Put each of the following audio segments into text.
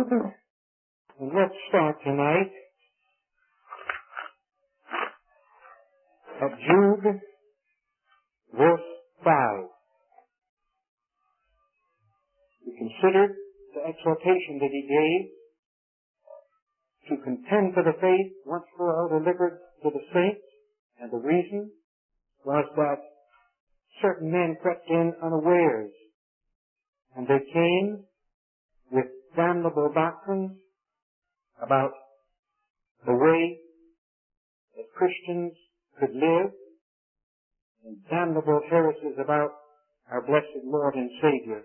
And let's start tonight at Jude, verse 5. We considered the exhortation that he gave to contend for the faith once for all delivered to the saints, and the reason was that certain men crept in unawares, and they came with damnable doctrines about the way that Christians could live, and damnable heresies about our blessed Lord and Savior.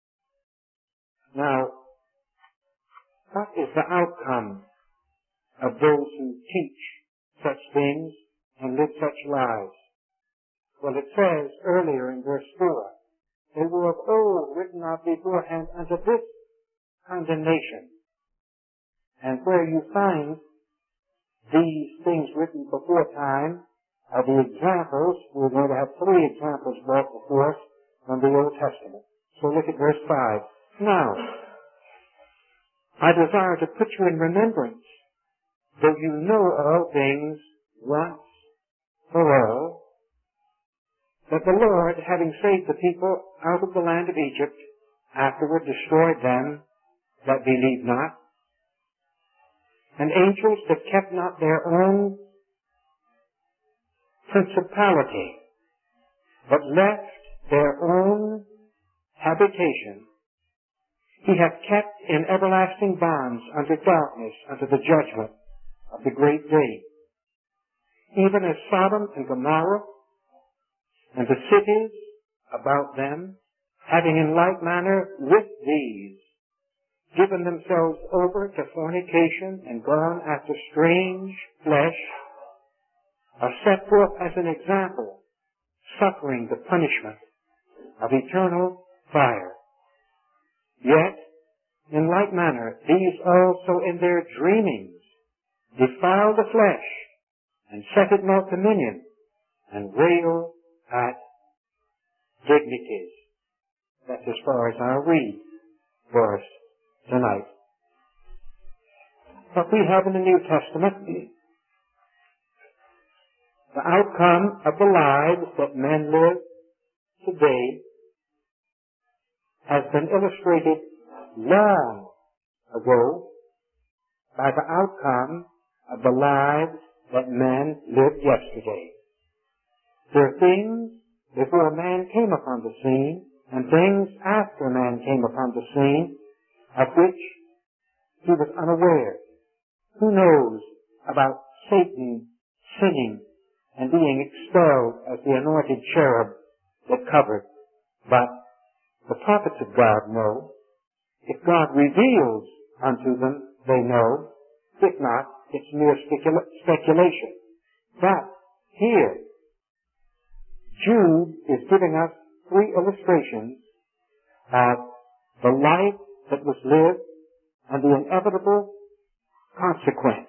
Now, what is the outcome of those who teach such things and live such lives? Well, it says earlier in verse 4, they were of old written of beforehand unto this condemnation. And where you find these things written before time are the examples. We're going to have 3 examples brought before us from the Old Testament. So look at verse 5. Now, I desire to put you in remembrance, though you know all things once for all, that the Lord, having saved the people out of the land of Egypt, afterward destroyed them that believed not, and angels that kept not their own principality, but left their own habitation, he hath kept in everlasting bonds unto darkness, unto the judgment of the great day. Even as Sodom and Gomorrah and the cities about them, having in like manner with these given themselves over to fornication and gone after strange flesh, are set forth as an example, suffering the punishment of eternal fire. Yet, in like manner, these also in their dreamings defile the flesh, and set it not dominion, and rail at dignities. That's as far as I'll read for us tonight. What we have in the New Testament, the outcome of the lives that men live today has been illustrated long ago by the outcome of the lives that men lived yesterday. There are things before man came upon the scene and things after man came upon the scene of which he was unaware. Who knows about Satan sinning and being expelled as the anointed cherub that covered? But the prophets of God know. If God reveals unto them, they know. If not, it's mere speculation. But here, Jude is giving us 3 illustrations of the life that was lived and the inevitable consequence.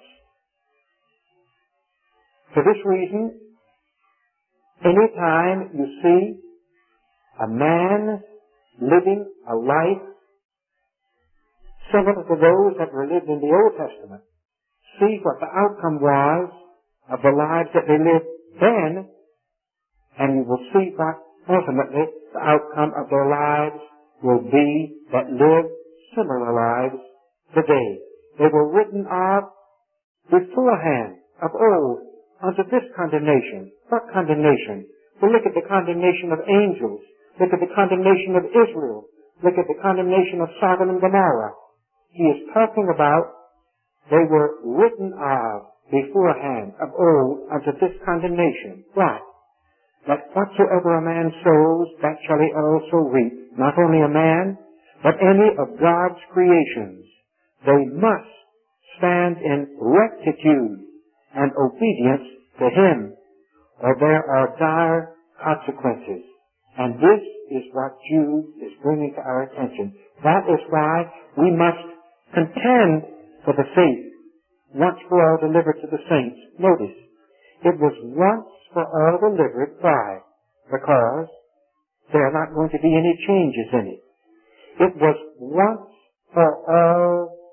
For this reason, any time you see a man living a life similar to those that were lived in the Old Testament, see what the outcome was of the lives that they lived then, and you will see what ultimately the outcome of their lives will be that live similar lives today. They were written of beforehand, of old, unto this condemnation. What condemnation? Well, look at the condemnation of angels. Look at the condemnation of Israel. Look at the condemnation of Sodom and Gomorrah. He is talking about they were written of beforehand, of old, unto this condemnation. What? That whatsoever a man sows, that shall he also reap. Not only a man, but any of God's creations. They must stand in rectitude and obedience to Him, or there are dire consequences. And this is what Jude is bringing to our attention. That is why we must contend for the faith, once for all delivered to the saints. Notice, it was once for all delivered. Why? Because there are not going to be any changes in it. It was once for all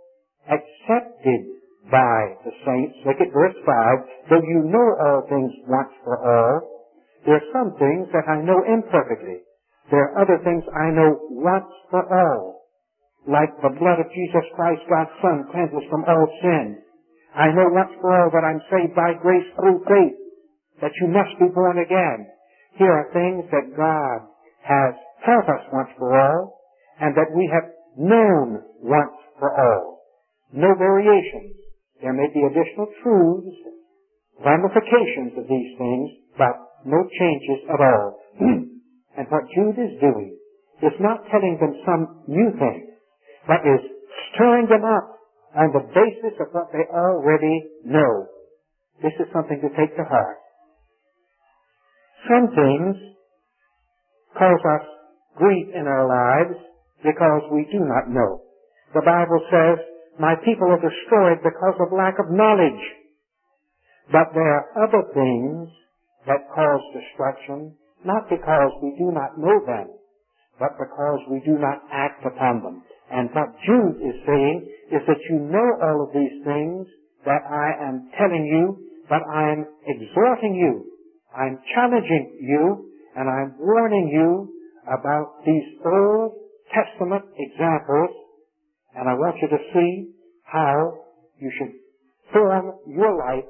accepted by the saints. Look at verse 5. Though you know all things once for all, there are some things that I know imperfectly. There are other things I know once for all. Like the blood of Jesus Christ, God's Son, cleanses from all sin. I know once for all that I'm saved by grace through faith, that you must be born again. Here are things that God has taught us once for all, and that we have known once for all. No variations. There may be additional truths, ramifications of these things, but no changes at all. And what Jude is doing is not telling them some new thing, but is stirring them up on the basis of what they already know. This is something to take to heart. Some things cause us grief in our lives because we do not know. The Bible says, my people are destroyed because of lack of knowledge. But there are other things that cause destruction, not because we do not know them, but because we do not act upon them. And what Jude is saying is that you know all of these things that I am telling you, but I am exhorting you, I'm challenging you, and I'm warning you about these Old Testament examples, and I want you to see how you should form your life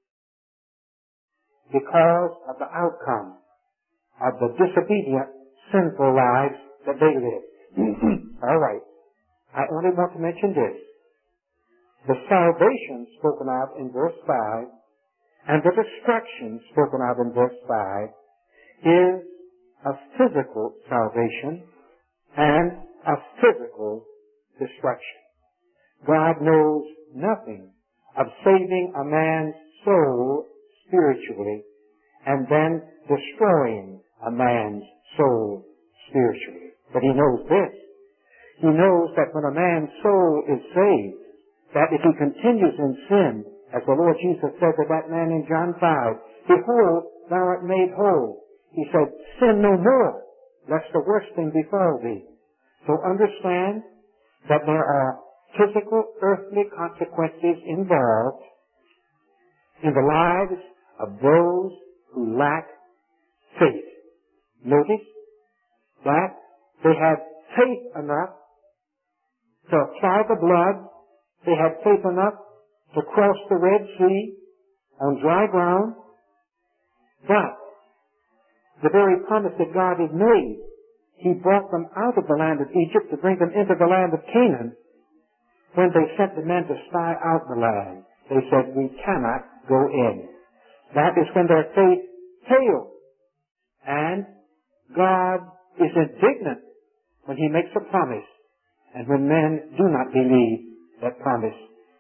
because of the outcome of the disobedient, sinful lives that they live. All right. I only want to mention this. The salvation spoken of in verse 5 and the destruction spoken of in verse 5 is a physical salvation and a physical destruction. God knows nothing of saving a man's soul spiritually and then destroying a man's soul spiritually. But He knows this. He knows that when a man's soul is saved, that if he continues in sin, as the Lord Jesus said to that man in John 5, behold, thou art made whole. He said, sin no more, lest the worst thing befall thee. So understand that there are physical, earthly consequences involved in the lives of those who lack faith. Notice that they had faith enough to apply the blood. They had faith enough to cross the Red Sea on dry ground. But the very promise that God had made, He brought them out of the land of Egypt to bring them into the land of Canaan. When they sent the men to spy out the land, they said, we cannot go in. That is when their faith failed. And God is indignant when He makes a promise and when men do not believe that promise.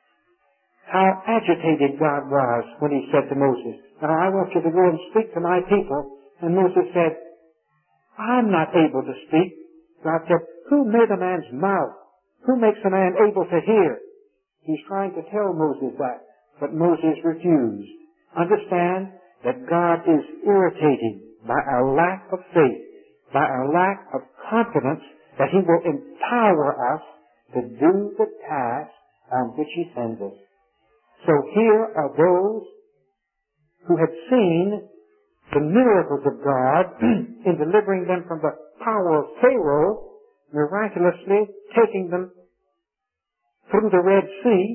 How agitated God was when He said to Moses, now I want you to go and speak to my people. And Moses said, I'm not able to speak. God said, who made a man's mouth? Who makes a man able to hear? He's trying to tell Moses that, but Moses refused. Understand that God is irritated by our lack of faith, by our lack of confidence that He will empower us to do the task on which He sends us. So here are those who had seen the miracles of God in delivering them from the power of Pharaoh, miraculously taking them through the Red Sea.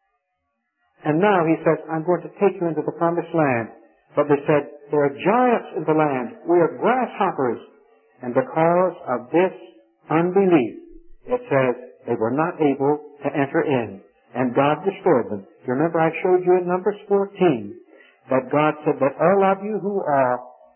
And now He says, I'm going to take you into the promised land. But they said, there are giants in the land. We are grasshoppers. And because of this unbelief, it says they were not able to enter in. And God destroyed them. You remember I showed you in Numbers 14 that God said that all of you who are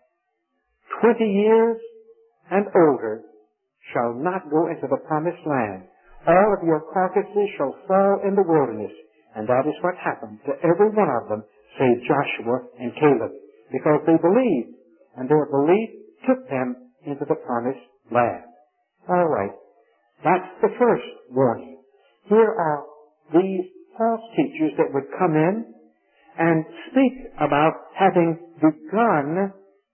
20 years and older shall not go into the promised land. All of your carcasses shall fall in the wilderness. And that is what happened to every one of them, save Joshua and Caleb, because they believed, and their belief took them into the promised land. All right. That's the first warning. Here are these false teachers that would come in and speak about having begun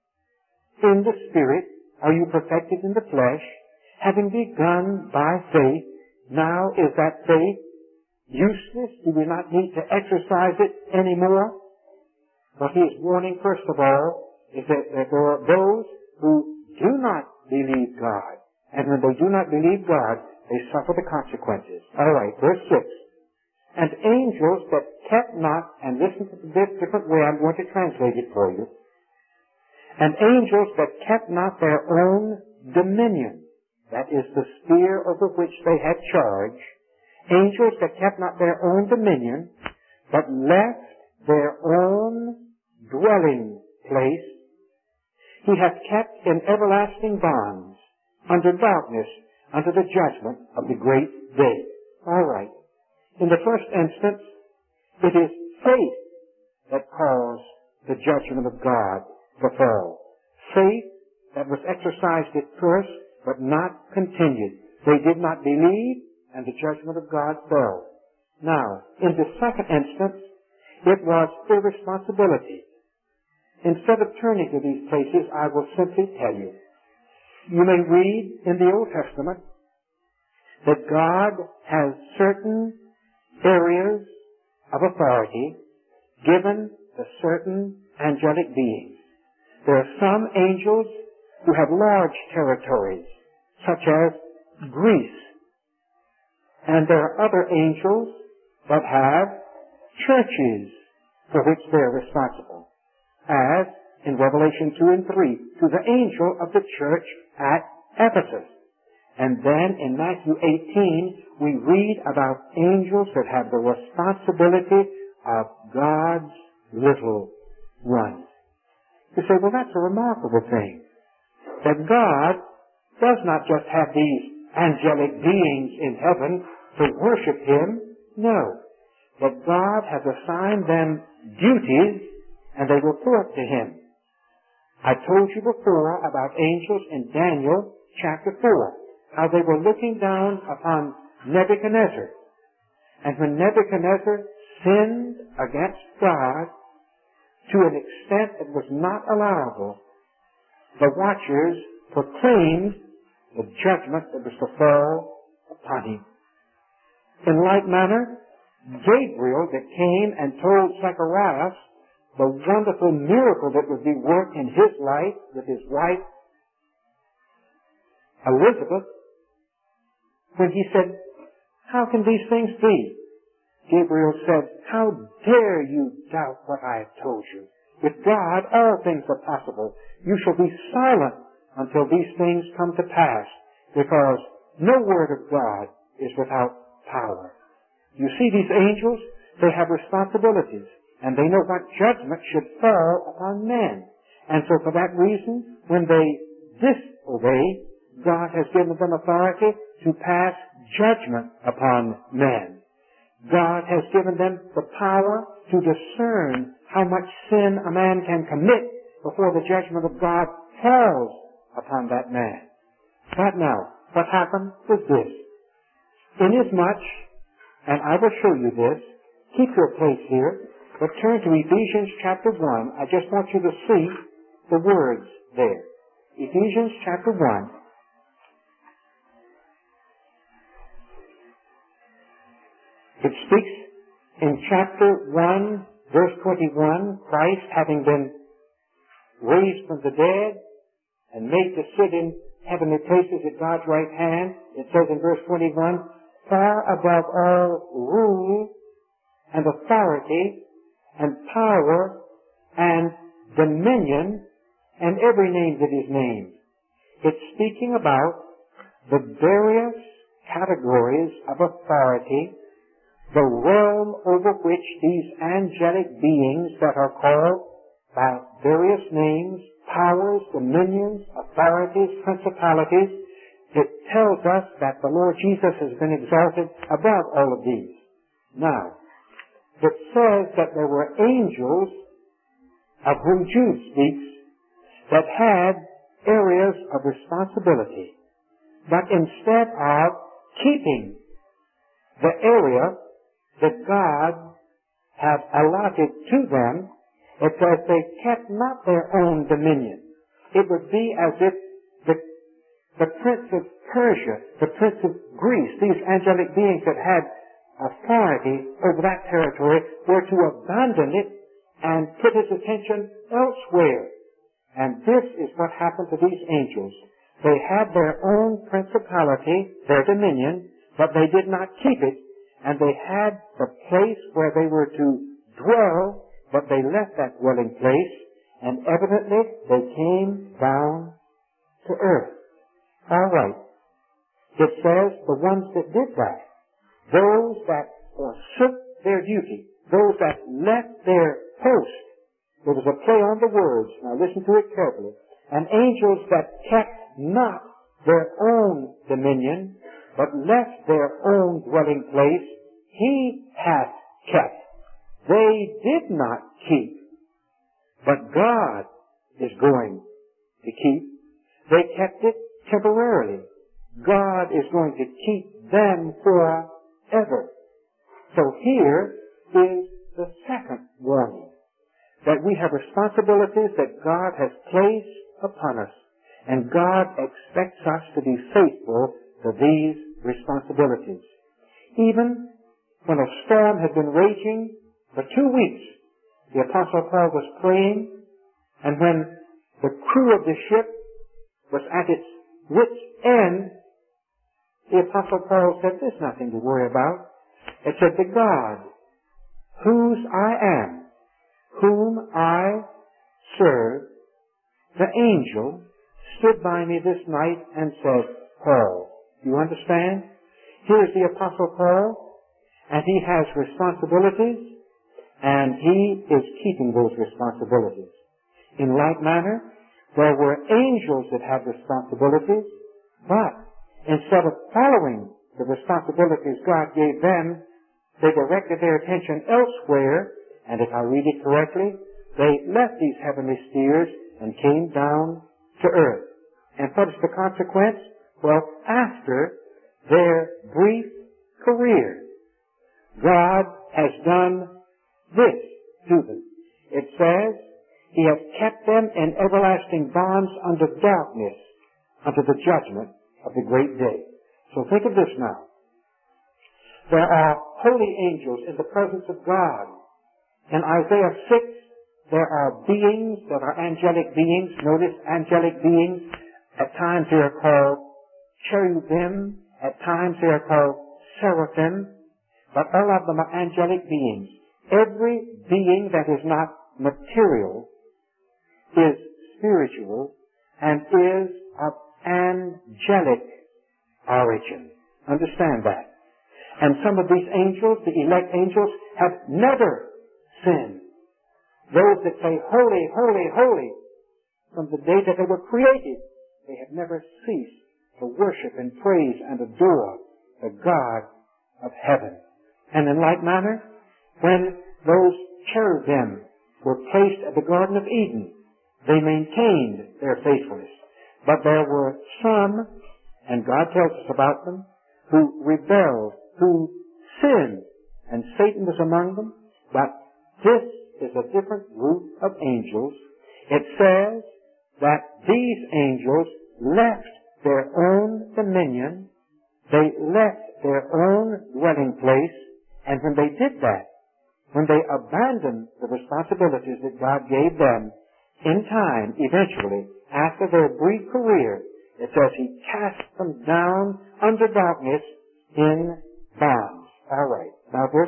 in the Spirit. Are you perfected in the flesh? Having begun by faith, now is that faith useless? Do we not need to exercise it anymore? What he is warning, first of all, is that there are those who do not believe God. And when they do not believe God, they suffer the consequences. All right, verse 6. And angels that kept not, and listen to this different way, I'm going to translate it for you. And angels that kept not their own dominion, that is the sphere over which they had charge, angels that kept not their own dominion, but left their own dwelling place, he hath kept in everlasting bonds, under darkness, under the judgment of the great day. All right. In the first instance, it is faith that caused the judgment of God to fall. Faith that was exercised at first, but not continued. They did not believe, and the judgment of God fell. Now, in the second instance, it was irresponsibility. Instead of turning to these places, I will simply tell you. You may read in the Old Testament that God has certain areas of authority given to certain angelic beings. There are some angels who have large territories, such as Greece. And there are other angels that have churches for which they are responsible. As in Revelation 2 and 3, to the angel of the church at Ephesus. And then in Matthew 18, we read about angels that have the responsibility of God's little ones. You say, well, that's a remarkable thing. That God does not just have these angelic beings in heaven to worship Him. No. But God has assigned them duties, and they report to Him. I told you before about angels in Daniel chapter 4, how they were looking down upon Nebuchadnezzar. And when Nebuchadnezzar sinned against God to an extent that was not allowable, the watchers proclaimed the judgment that was to fall upon him. In like manner, Gabriel that came and told Zacharias the wonderful miracle that would be worked in his life with his wife Elizabeth, when he said, how can these things be? Gabriel said, how dare you doubt what I have told you? With God, all things are possible. You shall be silent until these things come to pass, because no word of God is without power. You see, these angels, they have responsibilities, and they know what judgment should fall upon men. And so for that reason, when they disobey, God has given them authority to pass judgment upon men. God has given them the power to discern how much sin a man can commit before the judgment of God falls upon that man. But now, what happened was this. Inasmuch, and I will show you this, keep your place here, but turn to Ephesians chapter 1. I just want you to see the words there. Ephesians chapter 1. It speaks in chapter 1, verse 21, Christ having been raised from the dead and made to sit in heavenly places at God's right hand. It says in verse 21, far above all rule and authority and power and dominion and every name that is named. It's speaking about the various categories of authority, the realm over which these angelic beings that are called by various names, powers, dominions, authorities, principalities, it tells us that the Lord Jesus has been exalted above all of these. Now, it says that there were angels of whom Jude speaks that had areas of responsibility. But instead of keeping the area that God had allotted to them, it says they kept not their own dominion. It would be as if the prince of Persia, the prince of Greece, these angelic beings that had authority over that territory were to abandon it and put his attention elsewhere. And this is what happened to these angels. They had their own principality, their dominion, but they did not keep it, and they had the place where they were to dwell, but they left that dwelling place, and evidently they came down to earth. All right. It says the ones that did that, those that forsook their duty, those that left their post. There was a play on the words. Now listen to it carefully. And angels that kept not their own dominion, but left their own dwelling place, he hath kept. They did not keep, but God is going to keep. They kept it temporarily. God is going to keep them forever. So here is the second warning, that we have responsibilities that God has placed upon us, and God expects us to be faithful to these responsibilities. Even when a storm had been raging for 2 weeks, the Apostle Paul was praying, and when the crew of the ship was at its wit's end, the Apostle Paul said, there's nothing to worry about. It said, the God whose I am, whom I serve, the angel stood by me this night and said, Paul, you understand? Here's the Apostle Paul, and he has responsibilities, and he is keeping those responsibilities. In like manner, there were angels that had responsibilities, but instead of following the responsibilities God gave them, they directed their attention elsewhere, and if I read it correctly, they left these heavenly spheres and came down to earth. And what is the consequence? Well, after their brief career, God has done this to them. It says, He has kept them in everlasting bonds under darkness, unto the judgment of the great day. So think of this now. There are holy angels in the presence of God. In Isaiah 6, there are beings that are angelic beings. Notice angelic beings. At times they are called cherubim. At times they are called seraphim. But all of them are angelic beings. Every being that is not material is spiritual and is of angelic origin. Understand that. And some of these angels, the elect angels, have never sinned. Those that say, holy, holy, holy, from the day that they were created, they have never ceased to worship and praise and adore the God of heaven. And in like manner, when those cherubim were placed at the Garden of Eden, they maintained their faithfulness. But there were some, and God tells us about them, who rebelled, who sinned, and Satan was among them. But this is a different group of angels. It says that these angels left their own dominion, they left their own dwelling place, and when they did that, when they abandoned the responsibilities that God gave them, in time, eventually, after their brief career, it says He cast them down under darkness in bonds. All right. Now verse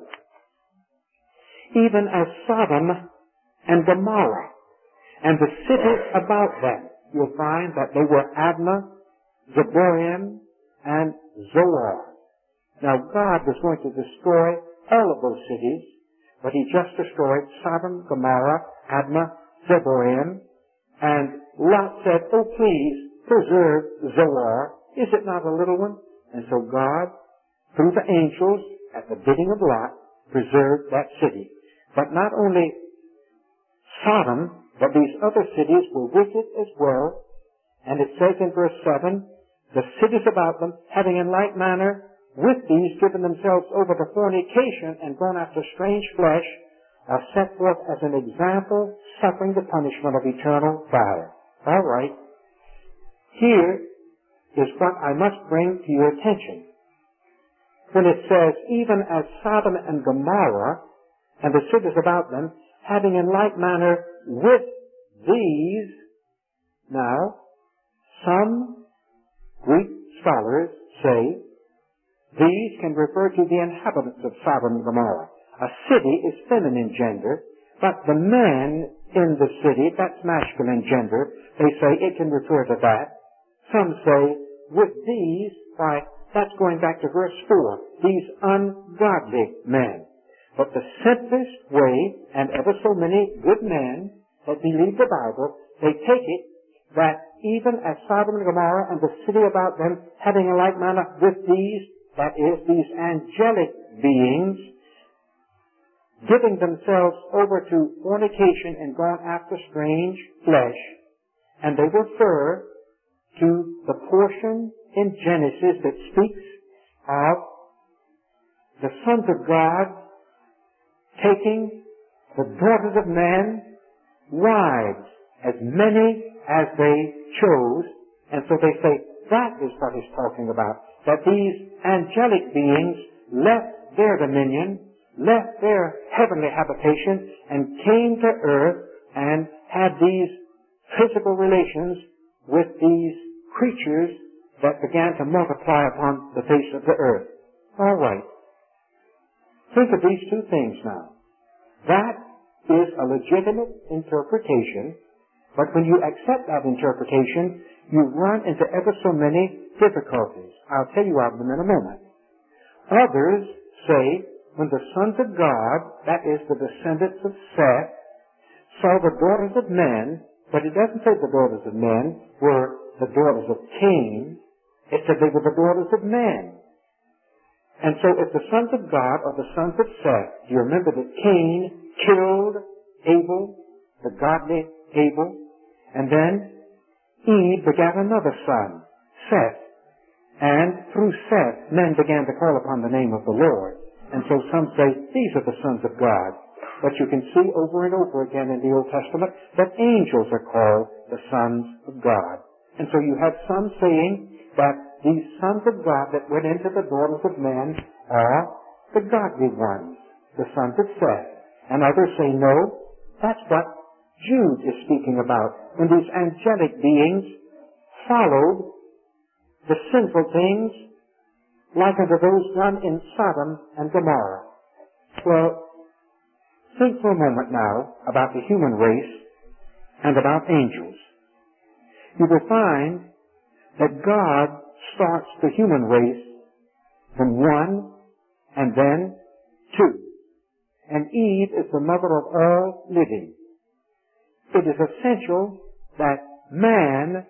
7. Even as Sodom and Gomorrah and the cities about them, you'll find that they were Admah, Zeboim, and Zoar. Now God was going to destroy all of those cities, but He just destroyed Sodom, Gomorrah, Admah, Zeboim, and Lot said, oh please, preserve Zoar. Is it not a little one? And so God, through the angels, at the bidding of Lot, preserved that city. But not only Sodom, but these other cities were wicked as well. And it says in verse 7, the cities about them, having in like manner with these given themselves over to fornication and gone after strange flesh, are set forth as an example, suffering the punishment of eternal fire. All right. Here is what I must bring to your attention. when it says, even as Sodom and Gomorrah and the cities about them, having in like manner with these. Now, some Greek scholars say these can refer to the inhabitants of Sodom and Gomorrah. A city is feminine gender, but the men in the city, that's masculine gender. They say it can refer to that. Some say, with these, why, that's going back to verse 4, these ungodly men. But the simplest way, and ever so many good men that believe the Bible, they take it that even as Sodom and Gomorrah and the city about them having a like manner with these, that is, these angelic beings, giving themselves over to fornication and going after strange flesh, and they refer to the portion in Genesis that speaks of the sons of God taking the daughters of men, wives, as many as they chose, and so they say that is what he's talking about, that these angelic beings left their dominion, left their heavenly habitation, and came to earth and had these physical relations with these creatures that began to multiply upon the face of the earth. All right. Think of these two things now. That is a legitimate interpretation, but when you accept that interpretation, you run into ever so many difficulties. I'll tell you of them in a moment. Others say, when the sons of God, that is the descendants of Seth, saw the daughters of men, but it doesn't say the daughters of men were the daughters of Cain. It said they were the daughters of men. And so if the sons of God are the sons of Seth, do you remember that Cain killed Abel, the godly Abel, and then Eve begat another son, Seth. And through Seth, men began to call upon the name of the Lord. And so some say, these are the sons of God. But you can see over and over again in the Old Testament that angels are called the sons of God. And so you have some saying that these sons of God that went into the daughters of men are the godly ones, the sons of Seth. And others say, no, that's what Jude is speaking about, when these angelic beings followed the sinful things like unto those done in Sodom and Gomorrah. Well, think for a moment now about the human race and about angels. You will find that God starts the human race from one and then two. And Eve is the mother of all living. It is essential that man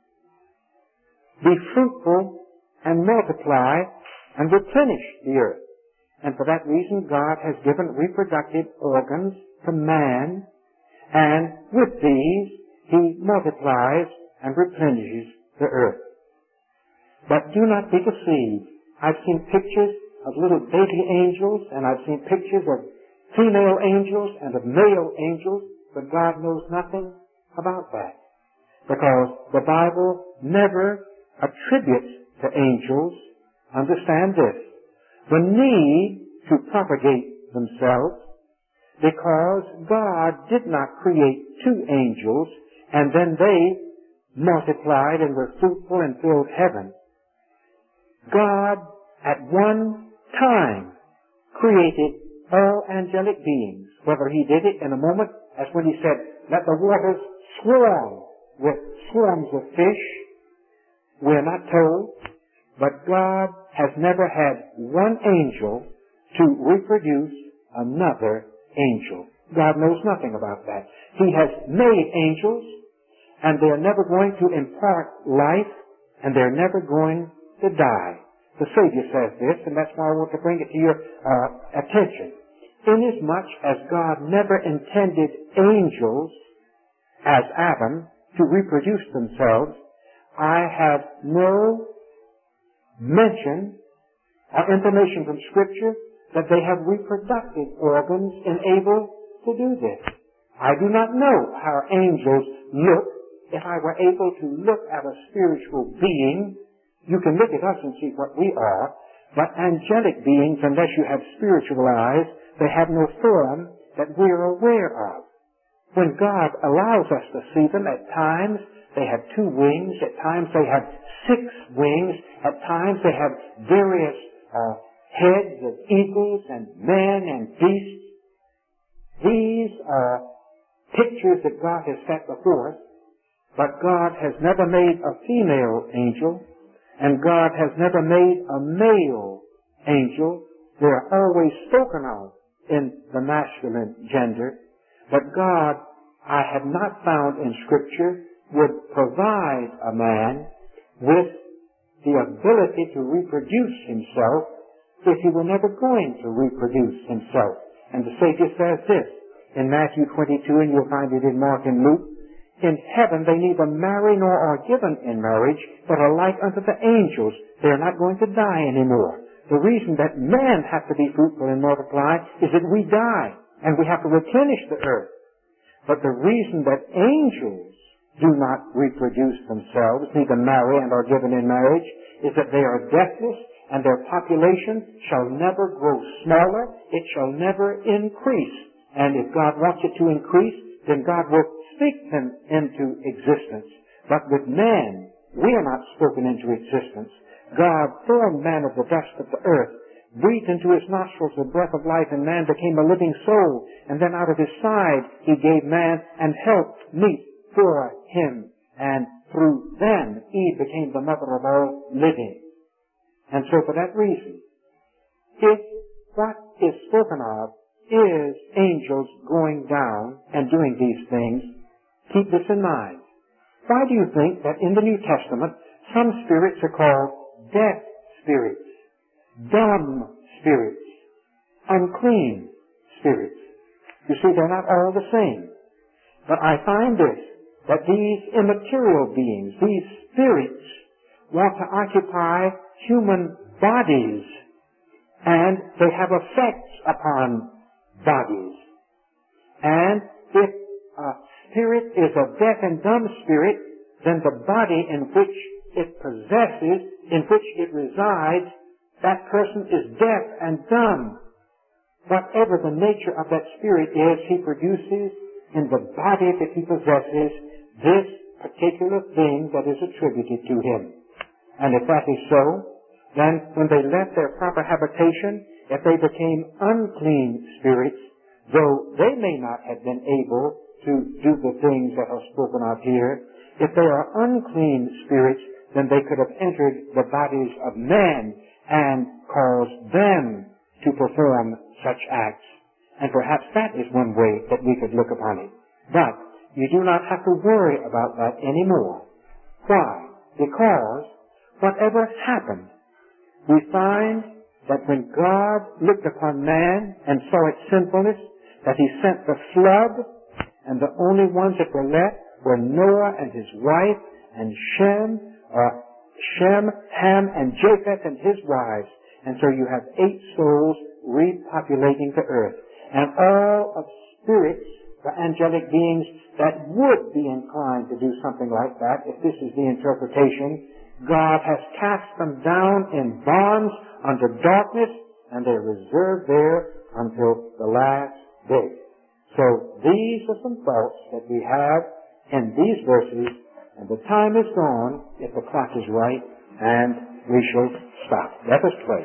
be fruitful and multiply and replenish the earth. And for that reason, God has given reproductive organs to man, and with these, he multiplies and replenishes the earth. But do not be deceived. I've seen pictures of little baby angels, and I've seen pictures of female angels and of male angels, but God knows nothing about that. Because the Bible never attributes to angels, understand this, the need to propagate themselves, because God did not create two angels and then they multiplied and were fruitful and filled heaven. God at one time created all angelic beings, whether he did it in a moment, as when he said, let the waters swarm with swarms of fish, we're not told, but God has never had one angel to reproduce another angel. God knows nothing about that. He has made angels, and they're never going to impart life, and they're never going to die. The Savior says this, and that's why I want to bring it to your attention. Inasmuch as God never intended angels, as Adam, to reproduce themselves, I have no mention or information from Scripture that they have reproductive organs able to do this. I do not know how angels look. If I were able to look at a spiritual being, you can look at us and see what we are, But angelic beings, unless you have spiritual eyes, they have no form that we're aware of. When God allows us to see them, at times they have 2 wings, at times they have 6 wings, at times they have various heads of eagles and men and beasts. These are pictures that God has set before us, but God has never made a female angel, and God has never made a male angel. They are always spoken of in the masculine gender, but God, I have not found in Scripture, would provide a man with the ability to reproduce himself if he were never going to reproduce himself. And the Savior says this in Matthew 22, and you'll find it in Mark and Luke, in heaven they neither marry nor are given in marriage, but are like unto the angels. They are not going to die anymore. The reason that men have to be fruitful and multiply is that we die, and we have to replenish the earth. But the reason that angels do not reproduce themselves, neither marry and are given in marriage, is that they are deathless, and their population shall never grow smaller, it shall never increase. And if God wants it to increase, then God will speak them into existence. But with man, we are not spoken into existence. God formed man of the dust of the earth, breathed into his nostrils the breath of life, and man became a living soul. And then out of his side he gave man and helped meet for him. And through them Eve became the mother of all living. And so for that reason, if what is spoken of is angels going down and doing these things, keep this in mind. Why do you think that in the New Testament some spirits are called deaf spirits, dumb spirits, unclean spirits? You see, they're not all the same. But I find this, that these immaterial beings, these spirits, want to occupy human bodies, and they have effects upon bodies. And if a spirit is a deaf and dumb spirit, then the body in which it possesses, in which it resides, that person is deaf and dumb. Whatever the nature of that spirit is, he produces in the body that he possesses this particular thing that is attributed to him. And if that is so, then when they left their proper habitation, if they became unclean spirits, though they may not have been able to do the things that are spoken of here, if they are unclean spirits, then they could have entered the bodies of men and caused them to perform such acts. And perhaps that is one way that we could look upon it. But you do not have to worry about that anymore. Why? Because whatever happened, we find that when God looked upon man and saw its sinfulness, that he sent the flood, and the only ones that were left were Noah and his wife, and Shem, Ham, and Japheth and his wives. And so you have 8 souls repopulating the earth. And all of spirits, the angelic beings that would be inclined to do something like that, if this is the interpretation, God has cast them down in bonds under darkness, and they're reserved there until the last day. So these are some thoughts that we have in these verses, and the time is gone, if the clock is right, and we shall stop. Let us pray.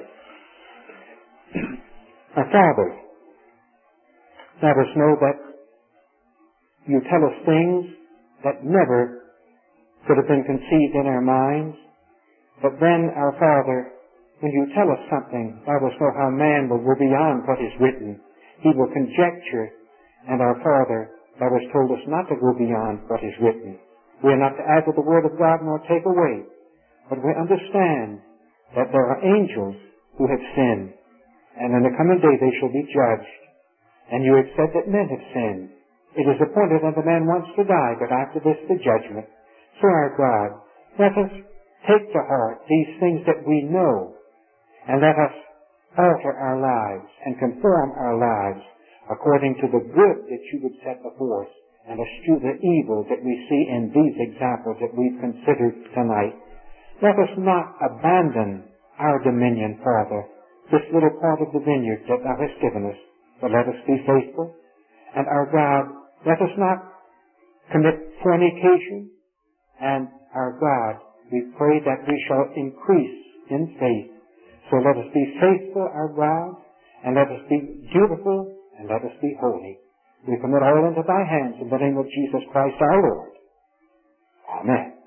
Our Father, let us know that you tell us things that never could have been conceived in our minds. But then, our Father, when you tell us something, let us know how man will go beyond what is written. He will conjecture. And our Father, thou hast told us not to go beyond what is written. We are not to add to the Word of God nor take away. But we understand that there are angels who have sinned. And in the coming day they shall be judged. And you have said that men have sinned. It is appointed unto man once to die, but after this the judgment. So our God, let us take to heart these things that we know, and let us alter our lives and conform our lives according to the good that you would set before us, and eschew the evil that we see in these examples that we've considered tonight. Let us not abandon our dominion, Father, this little part of the vineyard that thou hast given us. But let us be faithful. And our God, let us not commit fornication. And our God, we pray that we shall increase in faith. So let us be faithful, our God, and let us be dutiful, and let us be holy. We commit all into thy hands in the name of Jesus Christ our Lord. Amen.